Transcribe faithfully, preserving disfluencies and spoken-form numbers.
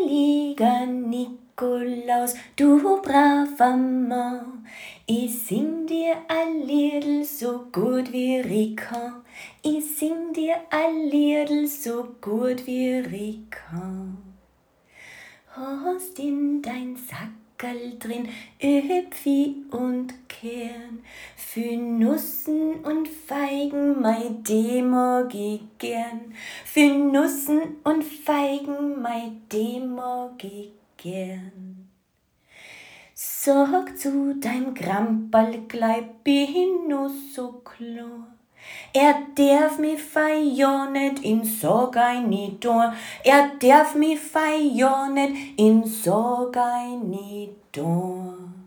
heiliger Nikolaus, du braver Mann, ich sing dir ein Liedl so gut wie ich kann. Ich sing dir ein Liedl so gut wie ich kann. Hast in dein Sackerl drin Öpfi und Kern, für Nussen und Feigen, mei, de mag ich gern. Für Nussen und Feigen, mei, de mag ich gern. Sag zu deinem Gramperl gleich, bin nur so klar. Er darf mi fei ja net in Sorg ein nie da. Er darf mi fei ja net in Sorg ein nie da.